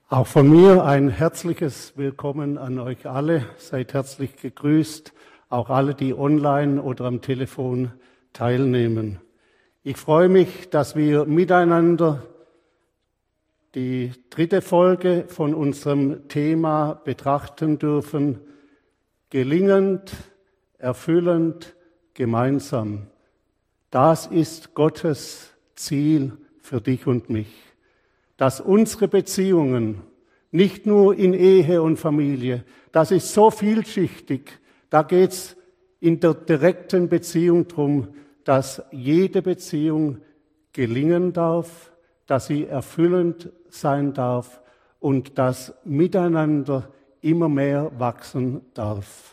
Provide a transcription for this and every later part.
Auch von mir ein herzliches Willkommen an euch alle. Seid herzlich gegrüßt, auch alle, die online oder am Telefon teilnehmen. Ich freue mich, dass wir miteinander die 3. Folge von unserem Thema betrachten dürfen. Gelingend, erfüllend, gemeinsam. Das ist Gottes Ziel für dich und mich. Dass unsere Beziehungen, nicht nur in Ehe und Familie, das ist so vielschichtig, da geht es in der direkten Beziehung darum, dass jede Beziehung gelingen darf, dass sie erfüllend sein darf und dass miteinander immer mehr wachsen darf.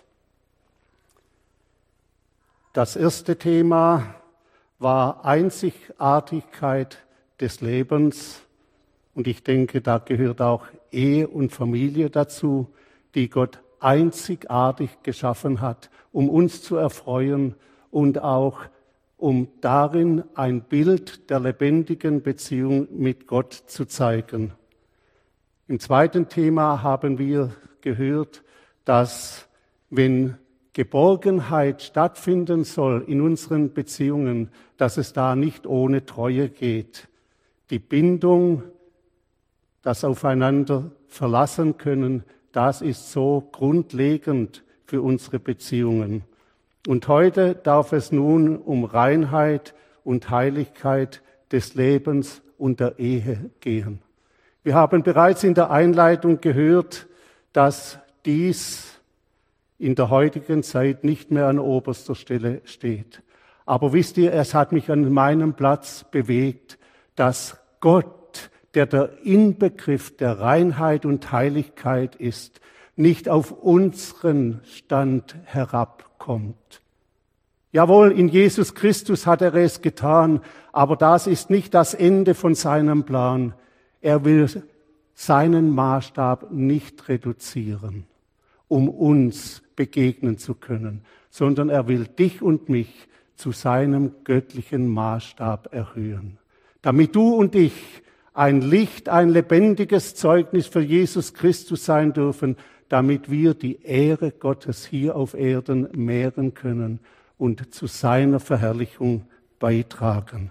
Das erste Thema war Einzigartigkeit des Lebens. Und ich denke, da gehört auch Ehe und Familie dazu, die Gott einzigartig geschaffen hat, um uns zu erfreuen und auch um darin ein Bild der lebendigen Beziehung mit Gott zu zeigen. Im zweiten Thema haben wir gehört, dass wenn Geborgenheit stattfinden soll in unseren Beziehungen, dass es da nicht ohne Treue geht. Die Bindung, das Aufeinander verlassen können, das ist so grundlegend für unsere Beziehungen. Und heute darf es nun um Reinheit und Heiligkeit des Lebens und der Ehe gehen. Wir haben bereits in der Einleitung gehört, dass dies in der heutigen Zeit nicht mehr an oberster Stelle steht. Aber wisst ihr, es hat mich an meinem Platz bewegt, dass Gott, der Inbegriff der Reinheit und Heiligkeit ist, nicht auf unseren Stand herabkommt. Jawohl, in Jesus Christus hat er es getan, aber das ist nicht das Ende von seinem Plan. Er will seinen Maßstab nicht reduzieren, um uns begegnen zu können, sondern er will dich und mich zu seinem göttlichen Maßstab erhöhen. Damit du und ich ein Licht, ein lebendiges Zeugnis für Jesus Christus sein dürfen, damit wir die Ehre Gottes hier auf Erden mehren können und zu seiner Verherrlichung beitragen.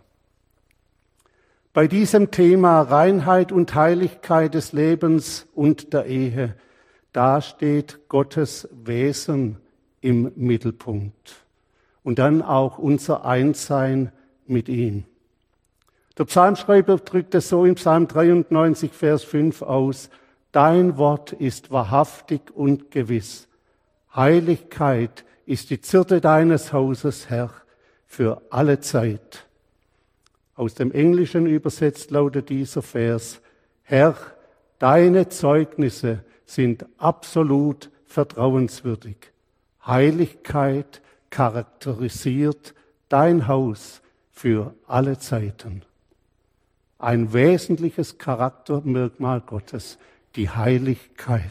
Bei diesem Thema Reinheit und Heiligkeit des Lebens und der Ehe, da steht Gottes Wesen im Mittelpunkt und dann auch unser Einssein mit ihm. Der Psalmschreiber drückt es so im Psalm 93, Vers 5 aus: Dein Wort ist wahrhaftig und gewiss. Heiligkeit ist die Zierde deines Hauses, Herr, für alle Zeit. Aus dem Englischen übersetzt lautet dieser Vers: Herr, deine Zeugnisse sind absolut vertrauenswürdig. Heiligkeit charakterisiert dein Haus für alle Zeiten. Ein wesentliches Charaktermerkmal Gottes, die Heiligkeit.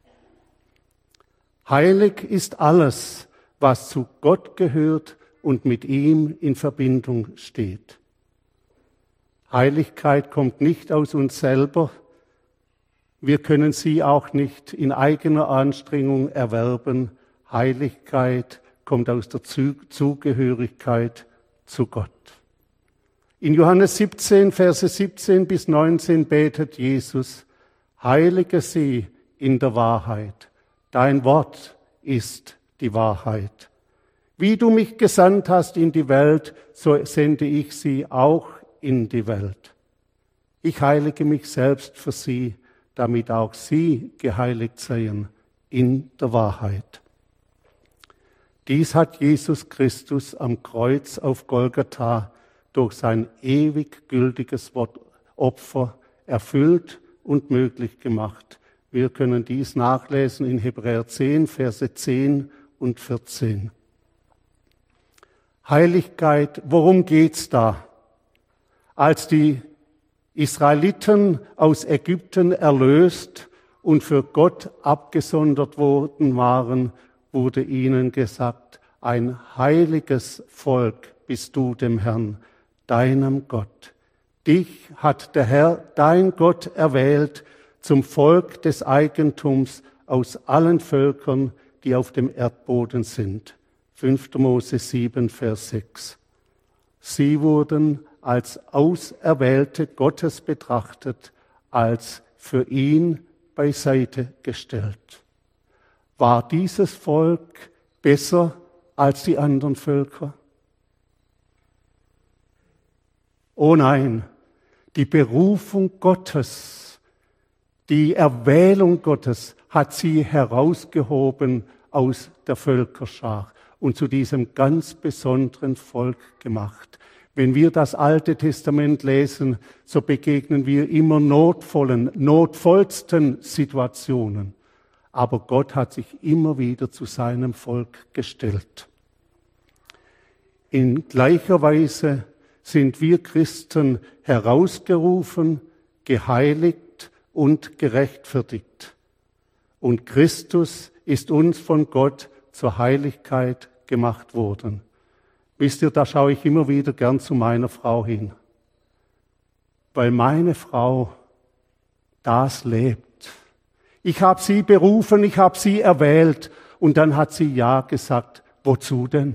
Heilig ist alles, was zu Gott gehört und mit ihm in Verbindung steht. Heiligkeit kommt nicht aus uns selber. Wir können sie auch nicht in eigener Anstrengung erwerben. Heiligkeit kommt aus der Zugehörigkeit zu Gott. In Johannes 17, Verse 17 bis 19 betet Jesus: Heilige sie in der Wahrheit. Dein Wort ist die Wahrheit. Wie du mich gesandt hast in die Welt, so sende ich sie auch in die Welt. Ich heilige mich selbst für sie, damit auch sie geheiligt seien in der Wahrheit. Dies hat Jesus Christus am Kreuz auf Golgatha durch sein ewig gültiges Opfer erfüllt und möglich gemacht. Wir können dies nachlesen in Hebräer 10, Verse 10 und 14. Heiligkeit, worum geht's da? Als die Israeliten aus Ägypten erlöst und für Gott abgesondert worden waren, wurde ihnen gesagt: Ein heiliges Volk bist du dem Herrn, deinem Gott. Dich hat der Herr, dein Gott, erwählt, zum Volk des Eigentums aus allen Völkern, die auf dem Erdboden sind. 5. Mose 7, Vers 6. Sie wurden als Auserwählte Gottes betrachtet, als für ihn beiseite gestellt. War dieses Volk besser als die anderen Völker? Oh nein, die Berufung Gottes, die Erwählung Gottes hat sie herausgehoben aus der Völkerschar und zu diesem ganz besonderen Volk gemacht. Wenn wir das Alte Testament lesen, so begegnen wir immer notvollsten Situationen. Aber Gott hat sich immer wieder zu seinem Volk gestellt. In gleicher Weise sind wir Christen herausgerufen, geheiligt und gerechtfertigt. Und Christus ist uns von Gott zur Heiligkeit gemacht worden. Wisst ihr, da schaue ich immer wieder gern zu meiner Frau hin. Weil meine Frau das lebt. Ich habe sie berufen, ich habe sie erwählt und dann hat sie Ja gesagt. Wozu denn?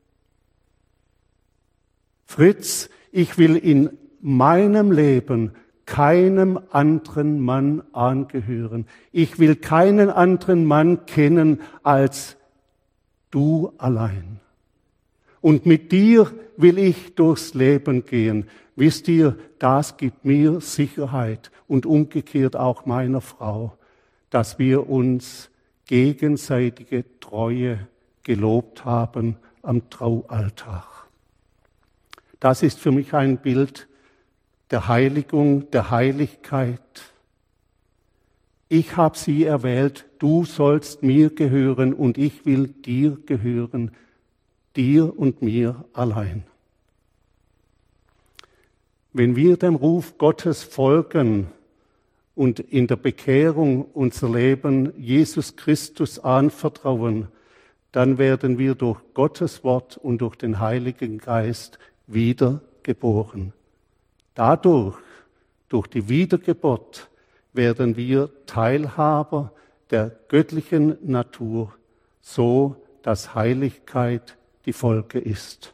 Fritz, ich will in meinem Leben keinem anderen Mann angehören. Ich will keinen anderen Mann kennen als du allein. Und mit dir will ich durchs Leben gehen. Wisst ihr, das gibt mir Sicherheit und umgekehrt auch meiner Frau, dass wir uns gegenseitige Treue gelobt haben am Traualtar. Das ist für mich ein Bild der Heiligung, der Heiligkeit. Ich habe sie erwählt, du sollst mir gehören und ich will dir gehören, dir und mir allein. Wenn wir dem Ruf Gottes folgen und in der Bekehrung unser Leben Jesus Christus anvertrauen, dann werden wir durch Gottes Wort und durch den Heiligen Geist wiedergeboren. Dadurch, durch die Wiedergeburt, werden wir Teilhaber der göttlichen Natur, so dass Heiligkeit die Folge ist.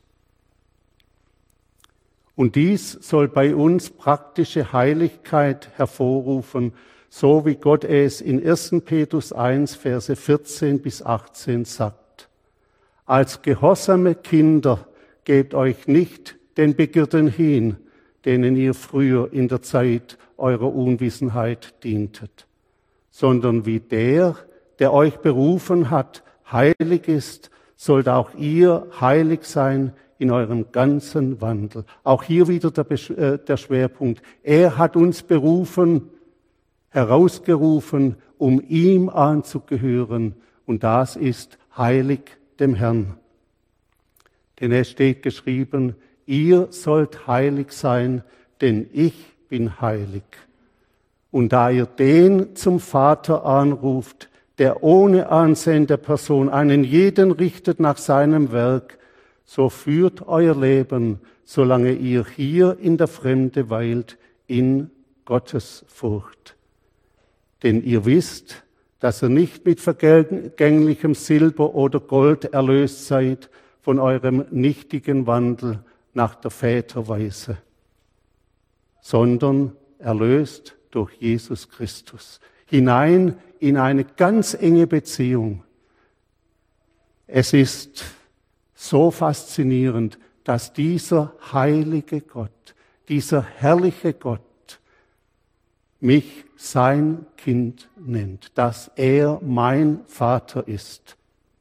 Und dies soll bei uns praktische Heiligkeit hervorrufen, so wie Gott es in 1. Petrus 1, Verse 14 bis 18 sagt. Als gehorsame Kinder gebt euch nicht den Begierden hin, denen ihr früher in der Zeit eurer Unwissenheit dientet, sondern wie der euch berufen hat, heilig ist, sollt auch ihr heilig sein in eurem ganzen Wandel. Auch hier wieder der Schwerpunkt. Er hat uns berufen, herausgerufen, um ihm anzugehören. Und das ist heilig dem Herrn. Denn es steht geschrieben, ihr sollt heilig sein, denn ich bin heilig. Und da ihr den zum Vater anruft, der ohne Ansehen der Person einen jeden richtet nach seinem Werk, so führt euer Leben, solange ihr hier in der Fremde weilt, in Gottes Furcht. Denn ihr wisst, dass ihr nicht mit vergänglichem Silber oder Gold erlöst seid von eurem nichtigen Wandel nach der Väterweise, sondern erlöst durch Jesus Christus, hinein in eine ganz enge Beziehung. Es ist so faszinierend, dass dieser heilige Gott, dieser herrliche Gott mich sein Kind nennt, dass er mein Vater ist.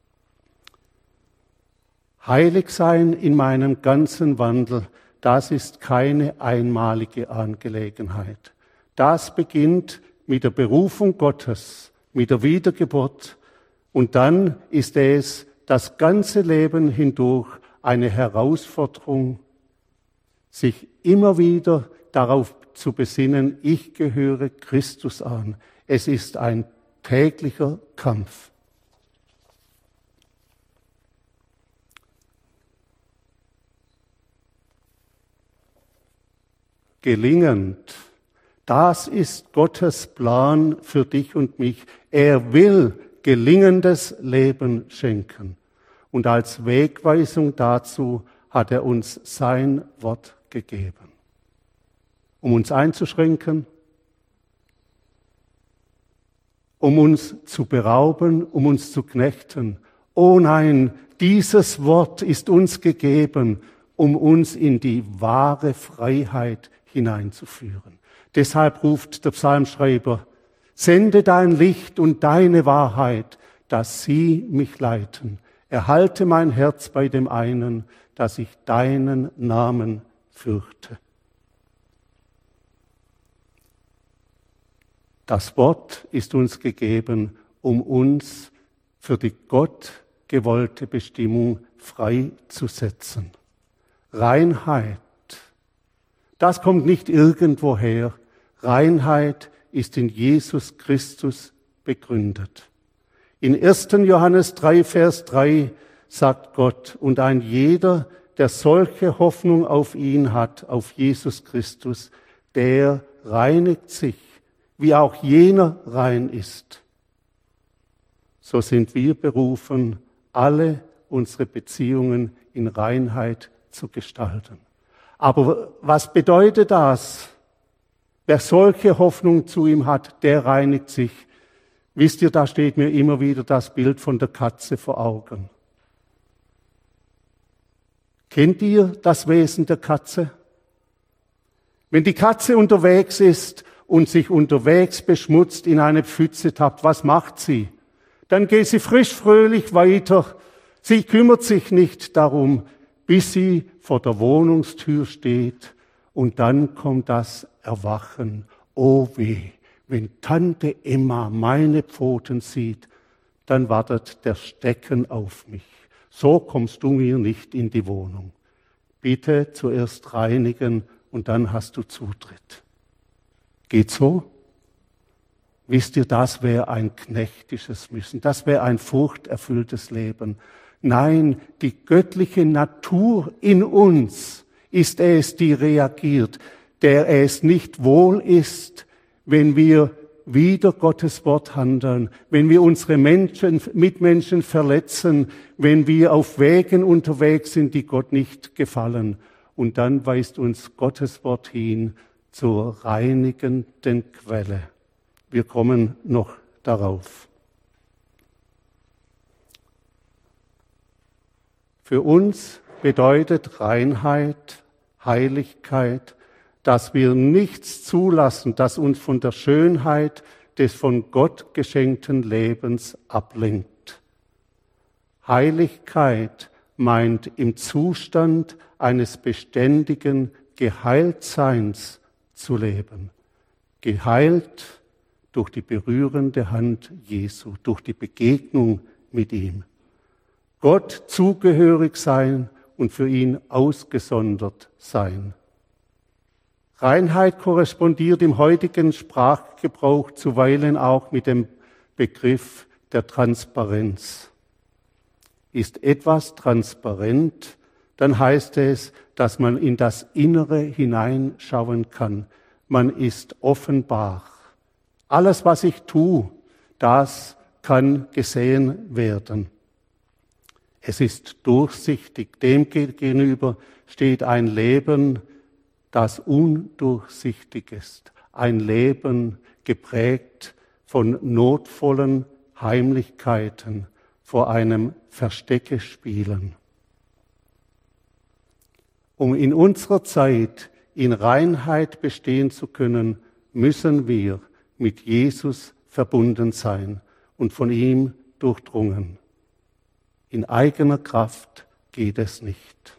Heilig sein in meinem ganzen Wandel, das ist keine einmalige Angelegenheit. Das beginnt mit der Berufung Gottes, mit der Wiedergeburt und dann ist es das ganze Leben hindurch eine Herausforderung, sich immer wieder darauf zu besinnen, ich gehöre Christus an. Es ist ein täglicher Kampf. Gelingend, Das ist Gottes Plan für dich und mich. Er will gelingendes Leben schenken. Und als Wegweisung dazu hat er uns sein Wort gegeben. Um uns einzuschränken, um uns zu berauben, um uns zu knechten. Oh nein, dieses Wort ist uns gegeben, um uns in die wahre Freiheit hineinzuführen. Deshalb ruft der Psalmschreiber, sende dein Licht und deine Wahrheit, dass sie mich leiten. Erhalte mein Herz bei dem einen, dass ich deinen Namen fürchte. Das Wort ist uns gegeben, um uns für die Gott gewollte Bestimmung freizusetzen. Reinheit, das kommt nicht irgendwoher. Reinheit ist in Jesus Christus begründet. In 1. Johannes 3, Vers 3 sagt Gott, und ein jeder, der solche Hoffnung auf ihn hat, auf Jesus Christus, der reinigt sich, wie auch jener rein ist. So sind wir berufen, alle unsere Beziehungen in Reinheit zu gestalten. Aber was bedeutet das? Wer solche Hoffnung zu ihm hat, der reinigt sich. Wisst ihr, da steht mir immer wieder das Bild von der Katze vor Augen. Kennt ihr das Wesen der Katze? Wenn die Katze unterwegs ist und sich unterwegs beschmutzt in eine Pfütze tappt, was macht sie? Dann geht sie frisch fröhlich weiter. Sie kümmert sich nicht darum, bis sie vor der Wohnungstür steht und dann kommt das Erwachen. Oh weh, wenn Tante Emma meine Pfoten sieht, dann wartet der Stecken auf mich. So kommst du mir nicht in die Wohnung. Bitte zuerst reinigen und dann hast du Zutritt. Geht so? Wisst ihr, das wäre ein knechtisches Müssen, das wäre ein furchterfülltes Leben. Nein, die göttliche Natur in uns ist es, die reagiert, der es nicht wohl ist, wenn wir wider Gottes Wort handeln, wenn wir unsere Mitmenschen verletzen, wenn wir auf Wegen unterwegs sind, die Gott nicht gefallen. Und dann weist uns Gottes Wort hin zur reinigenden Quelle. Wir kommen noch darauf. Für uns bedeutet Reinheit, Heiligkeit, dass wir nichts zulassen, das uns von der Schönheit des von Gott geschenkten Lebens ablenkt. Heiligkeit meint im Zustand eines beständigen Geheiltseins zu leben. Geheilt durch die berührende Hand Jesu, durch die Begegnung mit ihm. Gott zugehörig sein und für ihn ausgesondert sein. Reinheit korrespondiert im heutigen Sprachgebrauch zuweilen auch mit dem Begriff der Transparenz. Ist etwas transparent, dann heißt es, dass man in das Innere hineinschauen kann. Man ist offenbar. Alles, was ich tue, das kann gesehen werden. Es ist durchsichtig. Dem gegenüber steht ein Leben, das undurchsichtig ist. Ein Leben geprägt von notvollen Heimlichkeiten, vor einem Versteckespielen. Um in unserer Zeit in Reinheit bestehen zu können, müssen wir mit Jesus verbunden sein und von ihm durchdrungen. In eigener Kraft geht es nicht.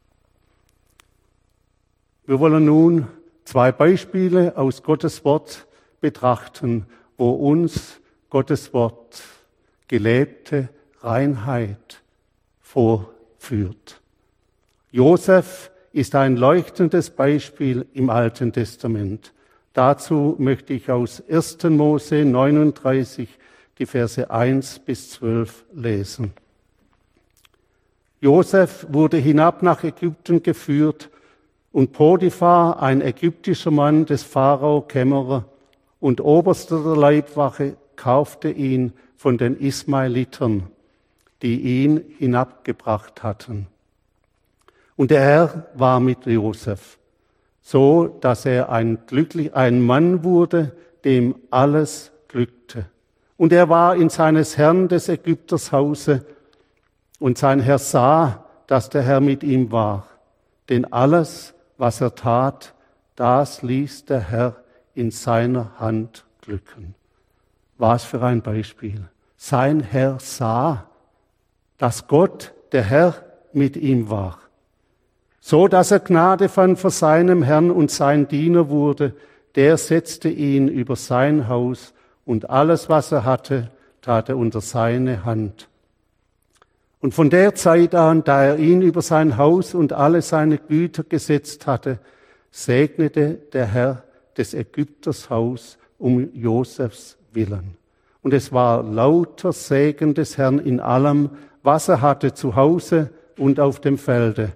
Wir wollen nun 2 Beispiele aus Gottes Wort betrachten, wo uns Gottes Wort gelebte Reinheit vorführt. Josef ist ein leuchtendes Beispiel im Alten Testament. Dazu möchte ich aus 1. Mose 39 die Verse 1 bis 12 lesen. Josef wurde hinab nach Ägypten geführt Und Potiphar, ein ägyptischer Mann des Pharao, Kämmerer und Oberster der Leibwache, kaufte ihn von den Ismaelitern, die ihn hinabgebracht hatten. Und der Herr war mit Josef, so dass er ein Mann wurde, dem alles glückte. Und er war in seines Herrn des Ägypters Hause, und sein Herr sah, dass der Herr mit ihm war. Denn alles, was er tat, das ließ der Herr in seiner Hand glücken. Was für ein Beispiel. Sein Herr sah, dass Gott, der Herr, mit ihm war. So dass er Gnade fand vor seinem Herrn und sein Diener wurde, der setzte ihn über sein Haus und alles, was er hatte, tat er unter seine Hand. Und von der Zeit an, da er ihn über sein Haus und alle seine Güter gesetzt hatte, segnete der Herr des Ägypters Haus um Josefs willen. Und es war lauter Segen des Herrn in allem, was er hatte zu Hause und auf dem Felde.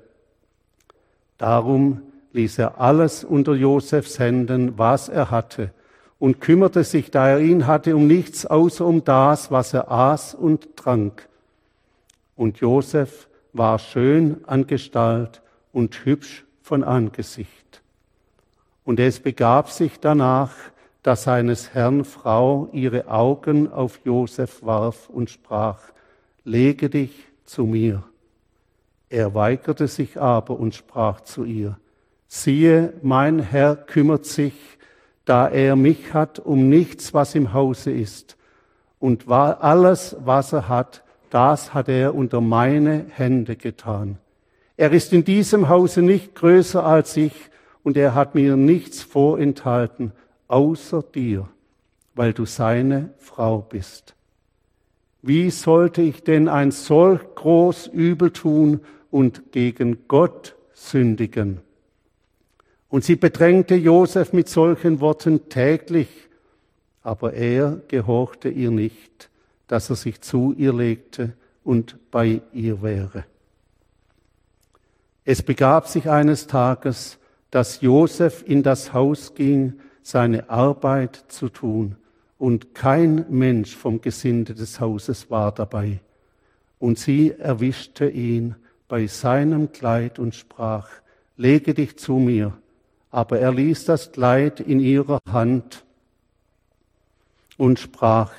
Darum ließ er alles unter Josefs Händen, was er hatte, und kümmerte sich, da er ihn hatte, um nichts außer um das, was er aß und trank. Und Josef war schön an Gestalt und hübsch von Angesicht. Und es begab sich danach, dass seines Herrn Frau ihre Augen auf Josef warf und sprach: Lege dich zu mir. Er weigerte sich aber und sprach zu ihr: Siehe, mein Herr kümmert sich, da er mich hat, um nichts, was im Hause ist. Und alles, was er hat, das hat er unter meine Hände getan. Er ist in diesem Hause nicht größer als ich, und er hat mir nichts vorenthalten, außer dir, weil du seine Frau bist. Wie sollte ich denn ein solch groß Übel tun und gegen Gott sündigen? Und sie bedrängte Josef mit solchen Worten täglich, aber er gehorchte ihr nicht, dass er sich zu ihr legte und bei ihr wäre. Es begab sich eines Tages, dass Josef in das Haus ging, seine Arbeit zu tun, und kein Mensch vom Gesinde des Hauses war dabei. Und sie erwischte ihn bei seinem Kleid und sprach: Lege dich zu mir. Aber er ließ das Kleid in ihrer Hand und sprach: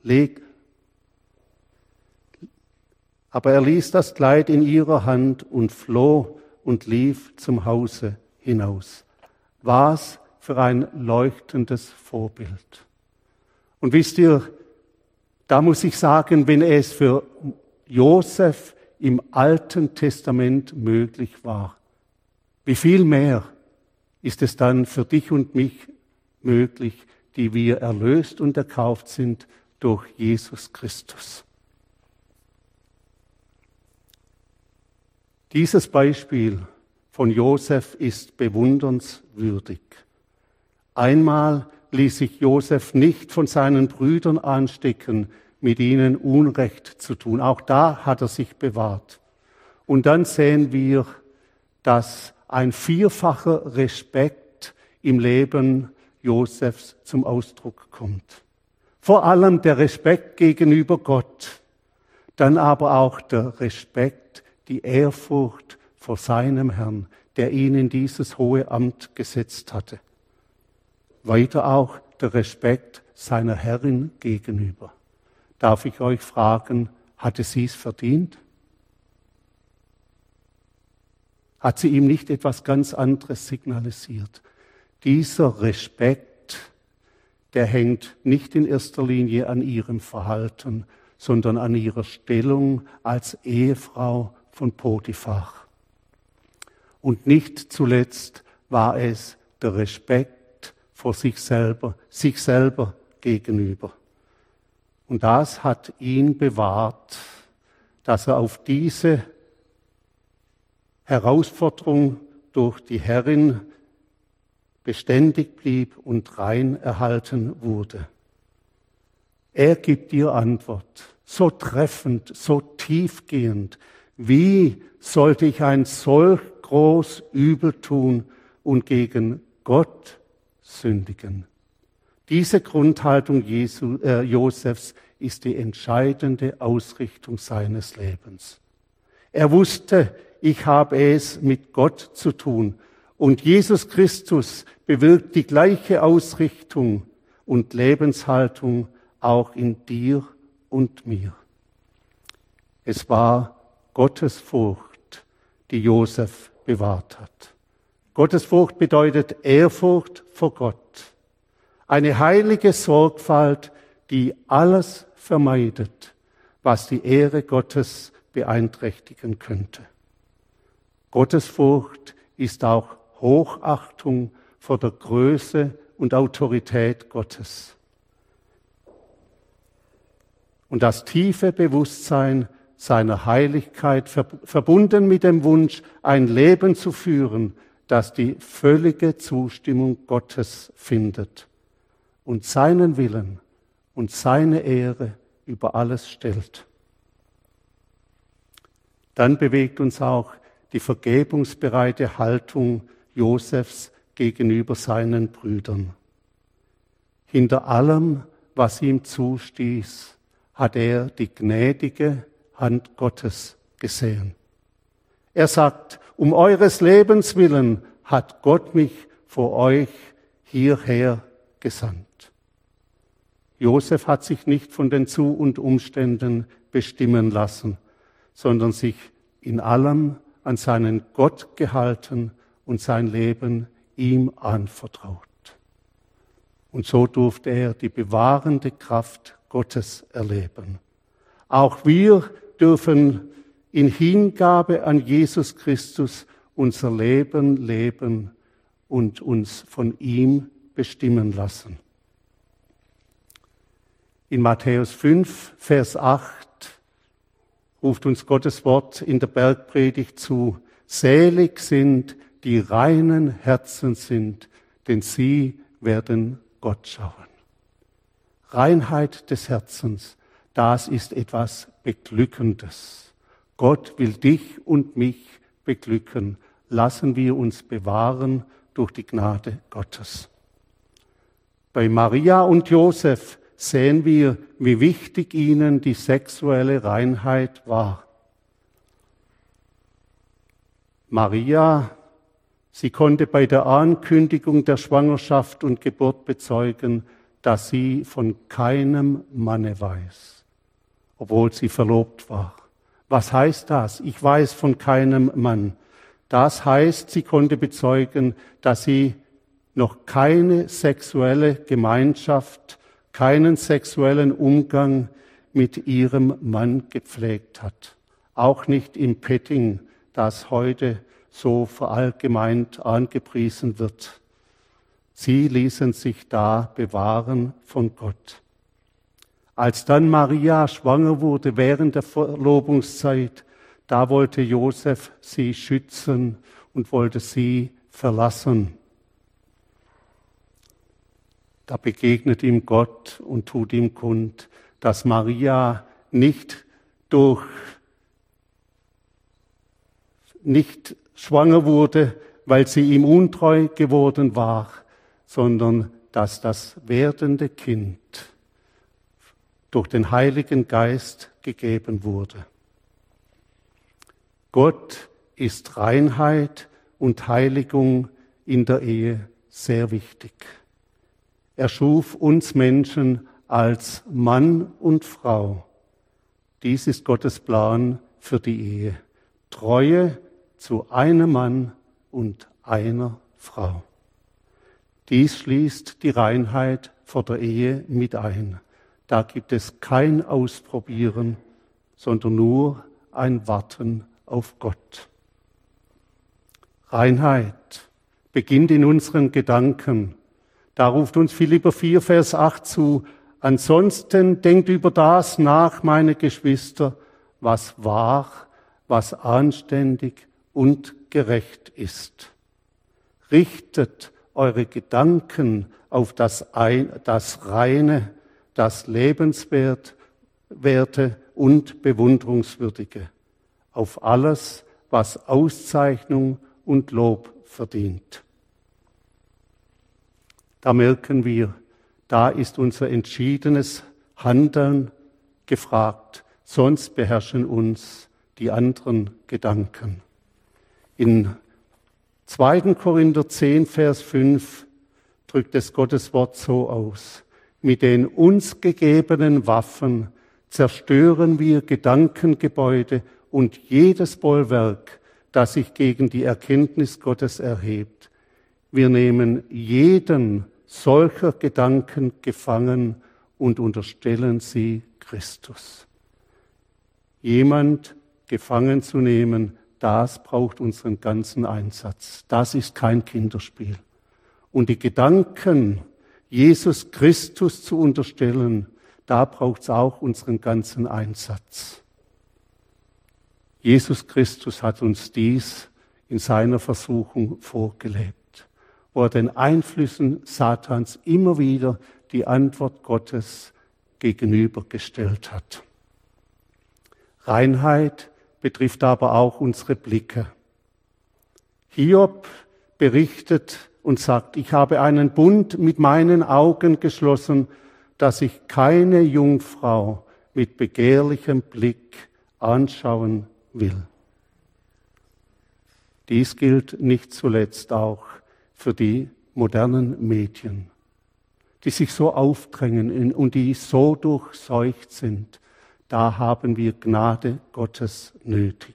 Aber er ließ das Kleid in ihrer Hand und floh und lief zum Hause hinaus. Was für ein leuchtendes Vorbild. Und wisst ihr, da muss ich sagen, wenn es für Josef im Alten Testament möglich war, wie viel mehr ist es dann für dich und mich möglich, die wir erlöst und erkauft sind durch Jesus Christus. Dieses Beispiel von Josef ist bewundernswürdig. Einmal ließ sich Josef nicht von seinen Brüdern anstecken, mit ihnen Unrecht zu tun. Auch da hat er sich bewahrt. Und dann sehen wir, dass ein vierfacher Respekt im Leben Josefs zum Ausdruck kommt. Vor allem der Respekt gegenüber Gott, dann aber auch der Respekt, die Ehrfurcht vor seinem Herrn, der ihn in dieses hohe Amt gesetzt hatte. Weiter auch der Respekt seiner Herrin gegenüber. Darf ich euch fragen, hatte sie es verdient? Hat sie ihm nicht etwas ganz anderes signalisiert? Dieser Respekt, der hängt nicht in erster Linie an ihrem Verhalten, sondern an ihrer Stellung als Ehefrau von Potiphar. Und nicht zuletzt war es der Respekt vor sich selber gegenüber. Und das hat ihn bewahrt, dass er auf diese Herausforderung durch die Herrin beständig blieb und rein erhalten wurde. Er gibt dir Antwort, so treffend, so tiefgehend. Wie sollte ich ein solch groß übel tun und gegen Gott sündigen. Diese Grundhaltung Josefs ist die entscheidende Ausrichtung seines Lebens. Er wusste, ich habe es mit Gott zu tun. Und Jesus Christus bewirkt die gleiche Ausrichtung und Lebenshaltung auch in dir und mir. Es war Gottesfurcht, die Josef bewahrt hat. Gottesfurcht bedeutet Ehrfurcht vor Gott. Eine heilige Sorgfalt, die alles vermeidet, was die Ehre Gottes beeinträchtigen könnte. Gottesfurcht ist auch Hochachtung vor der Größe und Autorität Gottes. Und das tiefe Bewusstsein seiner Heiligkeit, verbunden mit dem Wunsch, ein Leben zu führen, das die völlige Zustimmung Gottes findet und seinen Willen und seine Ehre über alles stellt. Dann bewegt uns auch die vergebungsbereite Haltung Josefs gegenüber seinen Brüdern. Hinter allem, was ihm zustieß, hat er die gnädige Hand Gottes gesehen. Er sagt, um eures Lebens willen hat Gott mich vor euch hierher gesandt. Josef hat sich nicht von den Zu- und Umständen bestimmen lassen, sondern sich in allem an seinen Gott gehalten und sein Leben ihm anvertraut. Und so durfte er die bewahrende Kraft Gottes erleben. Auch wir dürfen in Hingabe an Jesus Christus unser Leben leben und uns von ihm bestimmen lassen. In Matthäus 5, Vers 8 ruft uns Gottes Wort in der Bergpredigt zu: Selig sind, die reinen Herzen sind, denn sie werden Gott schauen. Reinheit des Herzens, das ist etwas Beglückendes. Gott will dich und mich beglücken. Lassen wir uns bewahren durch die Gnade Gottes. Bei Maria und Josef sehen wir, wie wichtig ihnen die sexuelle Reinheit war. Maria, sie konnte bei der Ankündigung der Schwangerschaft und Geburt bezeugen, dass sie von keinem Manne weiß, obwohl sie verlobt war. Was heißt das? Ich weiß von keinem Mann. Das heißt, sie konnte bezeugen, dass sie noch keine sexuelle Gemeinschaft, keinen sexuellen Umgang mit ihrem Mann gepflegt hat. Auch nicht im Petting, das heute so verallgemeint angepriesen wird. Sie ließen sich da bewahren von Gott. Als dann Maria schwanger wurde während der Verlobungszeit, da wollte Josef sie schützen und wollte sie verlassen. Da begegnet ihm Gott und tut ihm kund, dass Maria nicht schwanger wurde, weil sie ihm untreu geworden war, sondern dass das werdende Kind durch den Heiligen Geist gegeben wurde. Gott ist Reinheit und Heiligung in der Ehe sehr wichtig. Er schuf uns Menschen als Mann und Frau. Dies ist Gottes Plan für die Ehe. Treue zu einem Mann und einer Frau. Dies schließt die Reinheit vor der Ehe mit ein. Da gibt es kein Ausprobieren, sondern nur ein Warten auf Gott. Reinheit beginnt in unseren Gedanken. Da ruft uns Philipper 4, Vers 8 zu: Ansonsten denkt über das nach, meine Geschwister, was wahr, was anständig und gerecht ist. Richtet eure Gedanken auf das Reine, das Lebenswerte und Bewunderungswürdige, auf alles, was Auszeichnung und Lob verdient. Da merken wir, da ist unser entschiedenes Handeln gefragt, sonst beherrschen uns die anderen Gedanken. In 2. Korinther 10, Vers 5 drückt es Gottes Wort so aus: Mit den uns gegebenen Waffen zerstören wir Gedankengebäude und jedes Bollwerk, das sich gegen die Erkenntnis Gottes erhebt. Wir nehmen jeden solcher Gedanken gefangen und unterstellen sie Christus. Jemand gefangen zu nehmen, das braucht unseren ganzen Einsatz. Das ist kein Kinderspiel. Und die Gedanken, Jesus Christus zu unterstellen, da braucht es auch unseren ganzen Einsatz. Jesus Christus hat uns dies in seiner Versuchung vorgelebt, wo er den Einflüssen Satans immer wieder die Antwort Gottes gegenübergestellt hat. Reinheit betrifft aber auch unsere Blicke. Hiob berichtet und sagt: Ich habe einen Bund mit meinen Augen geschlossen, dass ich keine Jungfrau mit begehrlichem Blick anschauen will. Dies gilt nicht zuletzt auch für die modernen Medien, die sich so aufdrängen und die so durchseucht sind. Da haben wir Gnade Gottes nötig.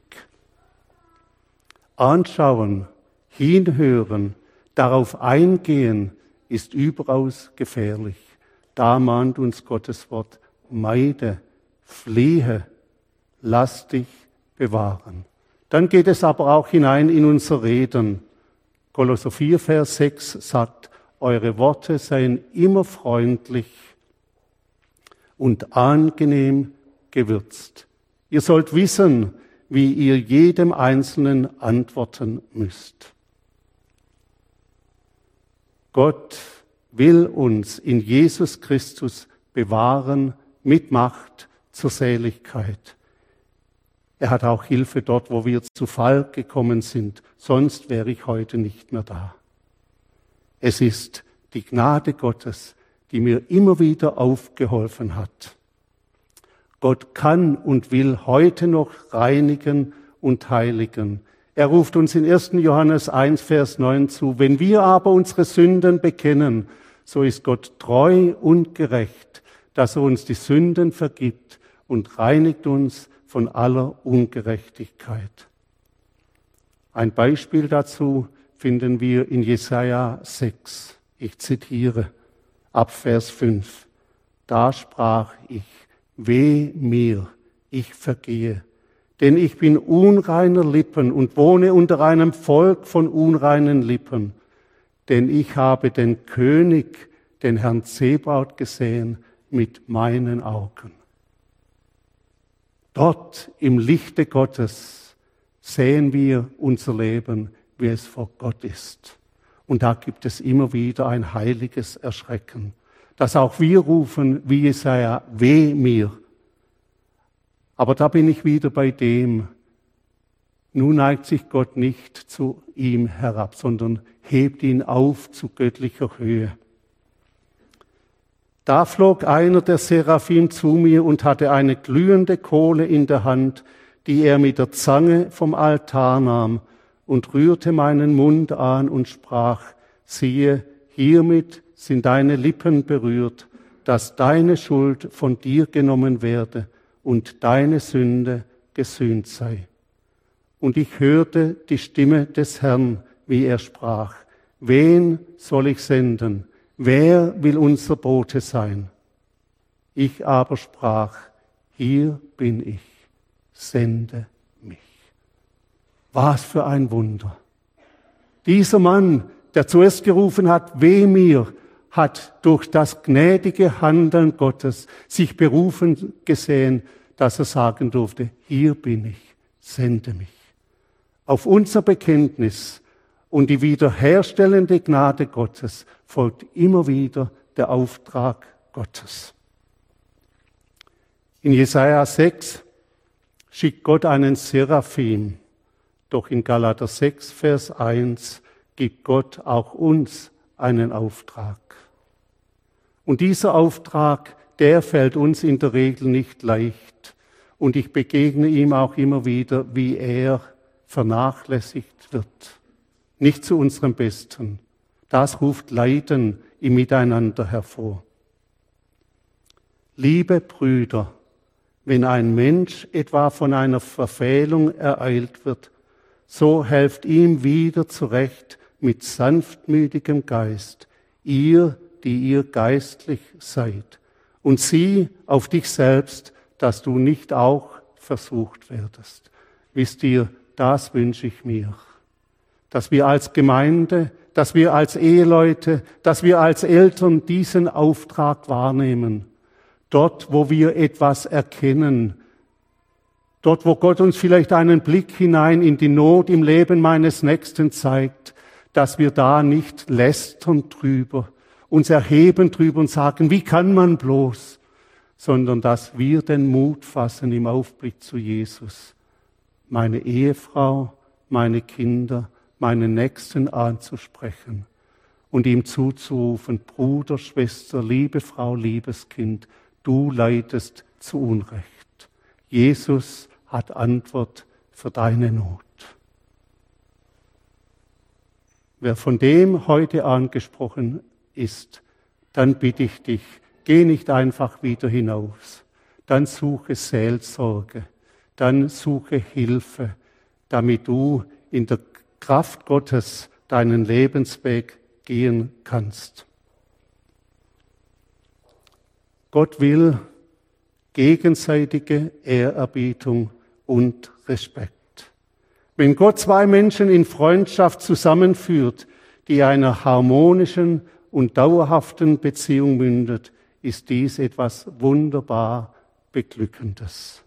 Anschauen, hinhören, darauf eingehen, ist überaus gefährlich. Da mahnt uns Gottes Wort: Meide, fliehe, lass dich bewahren. Dann geht es aber auch hinein in unser Reden. Kolosser 4, Vers 6 sagt: Eure Worte seien immer freundlich und angenehm gewürzt. Ihr sollt wissen, wie ihr jedem Einzelnen antworten müsst. Gott will uns in Jesus Christus bewahren mit Macht zur Seligkeit. Er hat auch Hilfe dort, wo wir zu Fall gekommen sind. Sonst wäre ich heute nicht mehr da. Es ist die Gnade Gottes, die mir immer wieder aufgeholfen hat. Gott kann und will heute noch reinigen und heiligen. Er ruft uns in 1. Johannes 1, Vers 9 zu: Wenn wir aber unsere Sünden bekennen, so ist Gott treu und gerecht, dass er uns die Sünden vergibt und reinigt uns von aller Ungerechtigkeit. Ein Beispiel dazu finden wir in Jesaja 6. Ich zitiere ab Vers 5. Da sprach ich: Weh mir, ich vergehe, denn ich bin unreiner Lippen und wohne unter einem Volk von unreinen Lippen. Denn ich habe den König, den Herrn Zebaoth, gesehen mit meinen Augen. Dort im Lichte Gottes sehen wir unser Leben, wie es vor Gott ist. Und da gibt es immer wieder ein heiliges Erschrecken, dass auch wir rufen, wie Jesaja: Weh mir. Aber da bin ich wieder bei dem: Nun neigt sich Gott nicht zu ihm herab, sondern hebt ihn auf zu göttlicher Höhe. Da flog einer der Seraphim zu mir und hatte eine glühende Kohle in der Hand, die er mit der Zange vom Altar nahm, und rührte meinen Mund an und sprach: Siehe, hiermit sind deine Lippen berührt, dass deine Schuld von dir genommen werde und deine Sünde gesühnt sei. Und ich hörte die Stimme des Herrn, wie er sprach: Wen soll ich senden? Wer will unser Bote sein? Ich aber sprach: Hier bin ich, sende mich. Was für ein Wunder! Dieser Mann, der zuerst gerufen hat: Weh mir, hat durch das gnädige Handeln Gottes sich berufen gesehen, dass er sagen durfte: Hier bin ich, sende mich. Auf unser Bekenntnis und die wiederherstellende Gnade Gottes folgt immer wieder der Auftrag Gottes. In Jesaja 6 schickt Gott einen Seraphim. Doch in Galater 6, Vers 1 gibt Gott auch uns einen Auftrag. Und dieser Auftrag, der fällt uns in der Regel nicht leicht. Und ich begegne ihm auch immer wieder, wie er vernachlässigt wird. Nicht zu unserem Besten. Das ruft Leiden im Miteinander hervor. Liebe Brüder, wenn ein Mensch etwa von einer Verfehlung ereilt wird, so helft ihm wieder zurecht mit sanftmütigem Geist, ihr, die ihr geistlich seid, und sieh auf dich selbst, dass du nicht auch versucht werdest. Wisst ihr, das wünsche ich mir, dass wir als Gemeinde, dass wir als Eheleute, dass wir als Eltern diesen Auftrag wahrnehmen. Dort, wo wir etwas erkennen, dort, wo Gott uns vielleicht einen Blick hinein in die Not im Leben meines Nächsten zeigt, dass wir da nicht lästern drüber, uns erheben drüber und sagen, wie kann man bloß, sondern dass wir den Mut fassen im Aufblick zu Jesus, meine Ehefrau, meine Kinder, meinen Nächsten anzusprechen und ihm zuzurufen, Bruder, Schwester, liebe Frau, liebes Kind, du leidest zu Unrecht. Jesus hat Antwort für deine Not. Wer von dem heute angesprochen ist, dann bitte ich dich, geh nicht einfach wieder hinaus. Dann suche Seelsorge, dann suche Hilfe, damit du in der Kraft Gottes deinen Lebensweg gehen kannst. Gott will gegenseitige Ehrerbietung und Respekt. Wenn Gott zwei Menschen in Freundschaft zusammenführt, die einer harmonischen und dauerhaften Beziehung mündet, ist dies etwas wunderbar Beglückendes.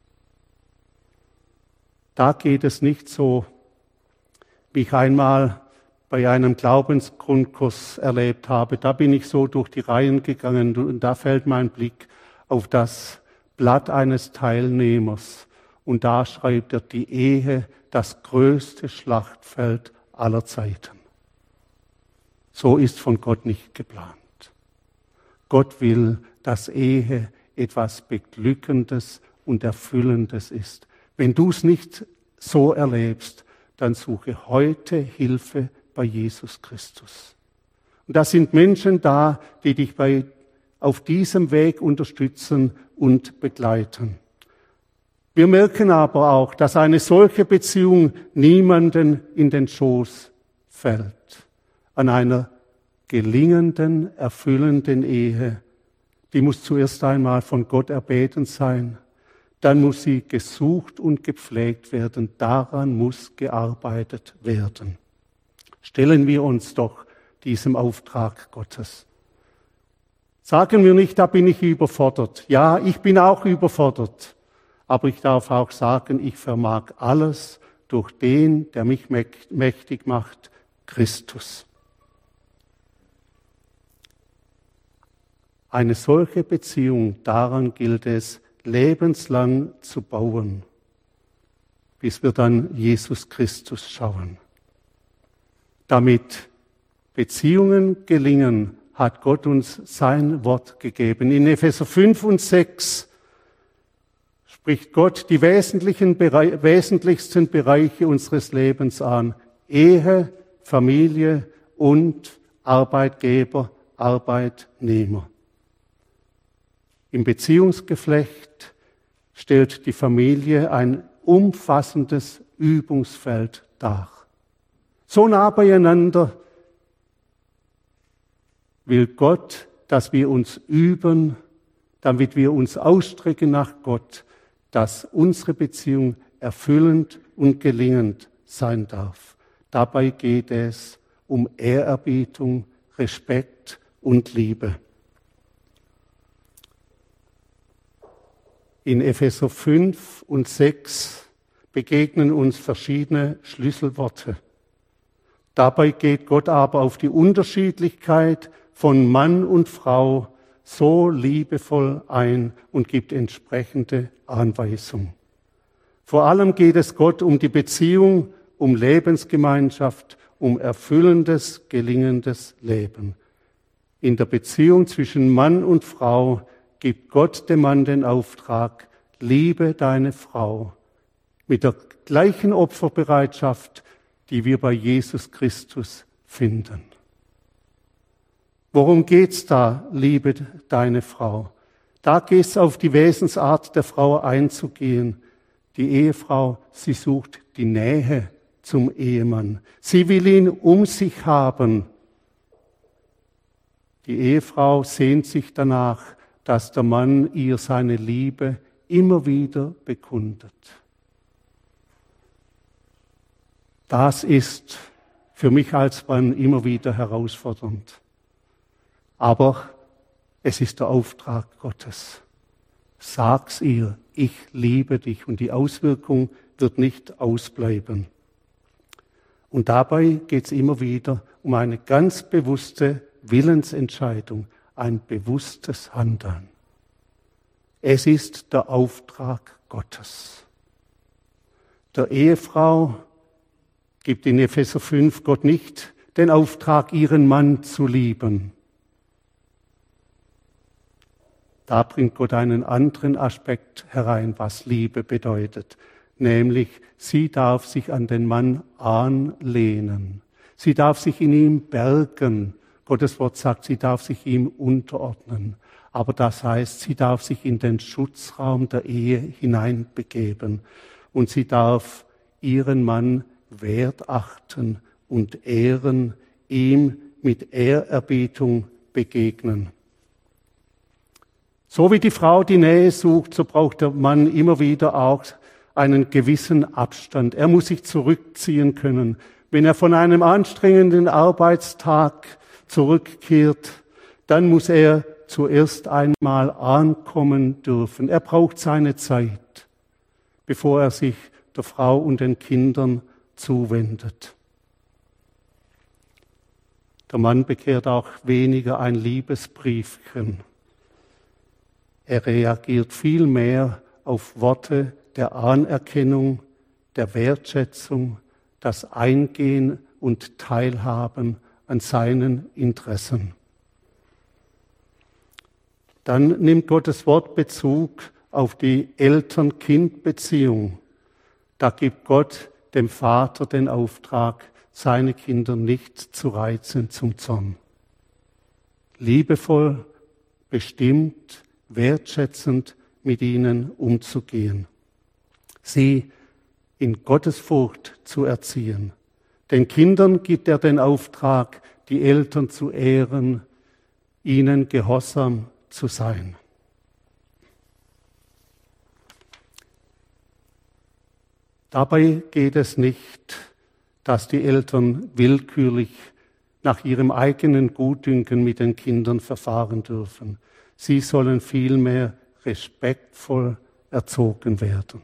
Da geht es nicht so, wie ich einmal bei einem Glaubensgrundkurs erlebt habe. Da bin ich so durch die Reihen gegangen und da fällt mein Blick auf das Blatt eines Teilnehmers. Und da schreibt er, die Ehe, das größte Schlachtfeld aller Zeiten. So ist von Gott nicht geplant. Gott will, dass Ehe etwas Beglückendes und Erfüllendes ist. Wenn du es nicht so erlebst, dann suche heute Hilfe bei Jesus Christus. Und da sind Menschen da, die dich auf diesem Weg unterstützen und begleiten. Wir merken aber auch, dass eine solche Beziehung niemanden in den Schoß fällt. An einer gelingenden, erfüllenden Ehe, die muss zuerst einmal von Gott erbeten sein. Dann muss sie gesucht und gepflegt werden. Daran muss gearbeitet werden. Stellen wir uns doch diesem Auftrag Gottes. Sagen wir nicht, da bin ich überfordert. Ja, ich bin auch überfordert. Aber ich darf auch sagen, ich vermag alles durch den, der mich mächtig macht, Christus. Eine solche Beziehung, daran gilt es, lebenslang zu bauen, bis wir dann Jesus Christus schauen. Damit Beziehungen gelingen, hat Gott uns sein Wort gegeben. In Epheser 5 und 6 spricht Gott die wesentlichsten Bereiche unseres Lebens an. Ehe, Familie und Arbeitgeber, Arbeitnehmer. Im Beziehungsgeflecht stellt die Familie ein umfassendes Übungsfeld dar. So nah beieinander will Gott, dass wir uns üben, damit wir uns ausstrecken nach Gott, dass unsere Beziehung erfüllend und gelingend sein darf. Dabei geht es um Ehrerbietung, Respekt und Liebe. In Epheser 5 und 6 begegnen uns verschiedene Schlüsselworte. Dabei geht Gott aber auf die Unterschiedlichkeit von Mann und Frau so liebevoll ein und gibt entsprechende Anweisungen. Vor allem geht es Gott um die Beziehung um Lebensgemeinschaft, um erfüllendes, gelingendes Leben. In der Beziehung zwischen Mann und Frau gibt Gott dem Mann den Auftrag, liebe deine Frau, mit der gleichen Opferbereitschaft, die wir bei Jesus Christus finden. Worum geht's da, liebe deine Frau? Da geht's auf die Wesensart der Frau einzugehen. Die Ehefrau, sie sucht die Nähe zum Ehemann. Sie will ihn um sich haben. Die Ehefrau sehnt sich danach, dass der Mann ihr seine Liebe immer wieder bekundet. Das ist für mich als Mann immer wieder herausfordernd. Aber es ist der Auftrag Gottes. Sag's ihr, ich liebe dich, und die Auswirkung wird nicht ausbleiben. Und dabei geht es immer wieder um eine ganz bewusste Willensentscheidung, ein bewusstes Handeln. Es ist der Auftrag Gottes. Der Ehefrau gibt in Epheser 5 Gott nicht den Auftrag, ihren Mann zu lieben. Da bringt Gott einen anderen Aspekt herein, was Liebe bedeutet. Nämlich, sie darf sich an den Mann anlehnen. Sie darf sich in ihm bergen. Gottes Wort sagt, sie darf sich ihm unterordnen. Aber das heißt, sie darf sich in den Schutzraum der Ehe hineinbegeben. Und sie darf ihren Mann wertachten und ehren, ihm mit Ehrerbietung begegnen. So wie die Frau die Nähe sucht, so braucht der Mann immer wieder auch einen gewissen Abstand. Er muss sich zurückziehen können. Wenn er von einem anstrengenden Arbeitstag zurückkehrt, dann muss er zuerst einmal ankommen dürfen. Er braucht seine Zeit, bevor er sich der Frau und den Kindern zuwendet. Der Mann bekehrt auch weniger ein Liebesbriefchen. Er reagiert viel mehr auf Worte der Anerkennung, der Wertschätzung, das Eingehen und Teilhaben an seinen Interessen. Dann nimmt Gottes Wort Bezug auf die Eltern-Kind-Beziehung. Da gibt Gott dem Vater den Auftrag, seine Kinder nicht zu reizen zum Zorn. Liebevoll, bestimmt, wertschätzend mit ihnen umzugehen. Sie in Gottesfurcht zu erziehen. Den Kindern gibt er den Auftrag, die Eltern zu ehren, ihnen gehorsam zu sein. Dabei geht es nicht, dass die Eltern willkürlich nach ihrem eigenen Gutdünken mit den Kindern verfahren dürfen. Sie sollen vielmehr respektvoll erzogen werden.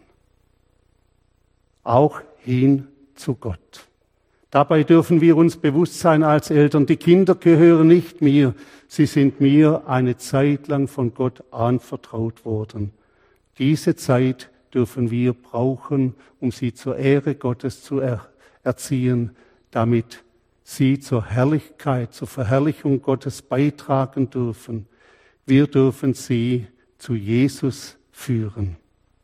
Auch hin zu Gott. Dabei dürfen wir uns bewusst sein als Eltern, die Kinder gehören nicht mir, sie sind mir eine Zeit lang von Gott anvertraut worden. Diese Zeit dürfen wir brauchen, um sie zur Ehre Gottes zu erziehen, damit sie zur Herrlichkeit, zur Verherrlichung Gottes beitragen dürfen. Wir dürfen sie zu Jesus führen.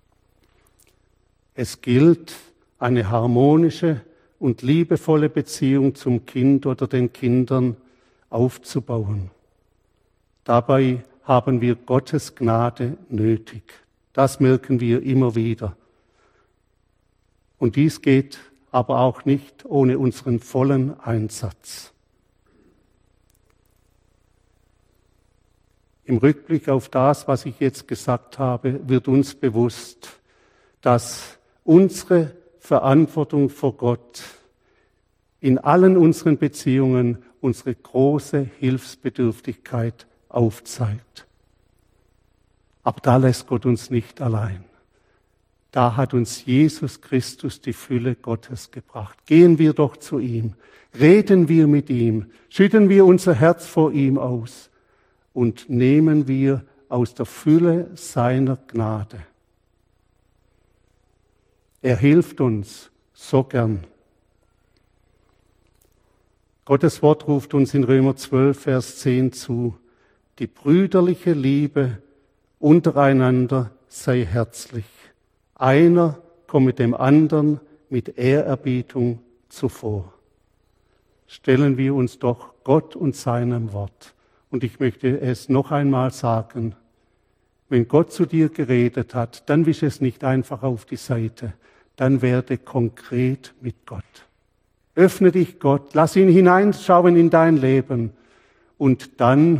Es gilt, eine harmonische und liebevolle Beziehung zum Kind oder den Kindern aufzubauen. Dabei haben wir Gottes Gnade nötig. Das merken wir immer wieder. Und dies geht aber auch nicht ohne unseren vollen Einsatz. Im Rückblick auf das, was ich jetzt gesagt habe, wird uns bewusst, dass unsere Verantwortung vor Gott in allen unseren Beziehungen unsere große Hilfsbedürftigkeit aufzeigt. Aber da lässt Gott uns nicht allein. Da hat uns Jesus Christus die Fülle Gottes gebracht. Gehen wir doch zu ihm, reden wir mit ihm, schütten wir unser Herz vor ihm aus und nehmen wir aus der Fülle seiner Gnade. Er hilft uns so gern. Gottes Wort ruft uns in Römer 12, Vers 10 zu: Die brüderliche Liebe untereinander sei herzlich. Einer komme dem anderen mit Ehrerbietung zuvor. Stellen wir uns doch Gott und seinem Wort. Und ich möchte es noch einmal sagen: Wenn Gott zu dir geredet hat, dann wisch es nicht einfach auf die Seite. Dann werde konkret mit Gott. Öffne dich Gott, lass ihn hineinschauen in dein Leben und dann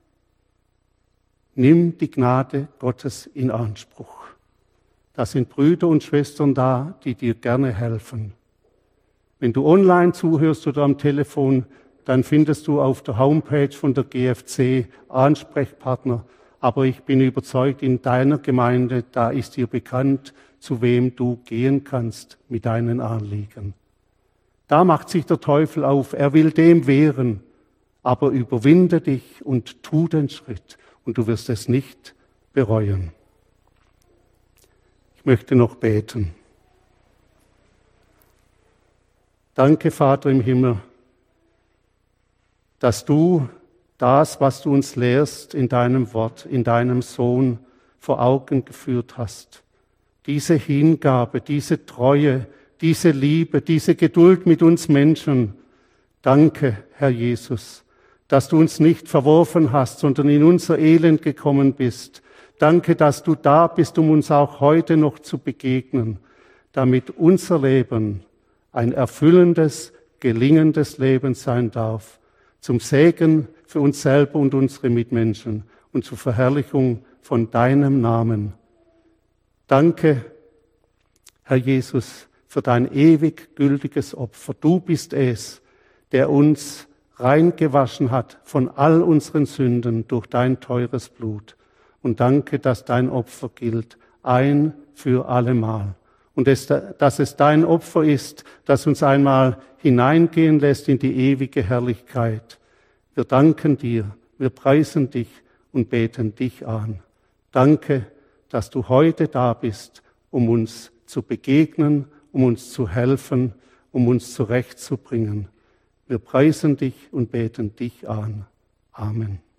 nimm die Gnade Gottes in Anspruch. Da sind Brüder und Schwestern da, die dir gerne helfen. Wenn du online zuhörst oder am Telefon, dann findest du auf der Homepage von der GFC Ansprechpartner. Aber ich bin überzeugt, in deiner Gemeinde, da ist dir bekannt, zu wem du gehen kannst mit deinen Anliegen. Da macht sich der Teufel auf, er will dem wehren, aber überwinde dich und tu den Schritt und du wirst es nicht bereuen. Ich möchte noch beten. Danke, Vater im Himmel, dass du das, was du uns lehrst in deinem Wort, in deinem Sohn vor Augen geführt hast. Diese Hingabe, diese Treue, diese Liebe, diese Geduld mit uns Menschen. Danke, Herr Jesus, dass du uns nicht verworfen hast, sondern in unser Elend gekommen bist. Danke, dass du da bist, um uns auch heute noch zu begegnen, damit unser Leben ein erfüllendes, gelingendes Leben sein darf, zum Segen für uns selber und unsere Mitmenschen und zur Verherrlichung von deinem Namen. Danke, Herr Jesus, für dein ewig gültiges Opfer. Du bist es, der uns reingewaschen hat von all unseren Sünden durch dein teures Blut. Und danke, dass dein Opfer gilt, ein für allemal. Und dass es dein Opfer ist, das uns einmal hineingehen lässt in die ewige Herrlichkeit. Wir danken dir, wir preisen dich und beten dich an. Danke, dass du heute da bist, um uns zu begegnen, um uns zu helfen, um uns zurechtzubringen. Wir preisen dich und beten dich an. Amen.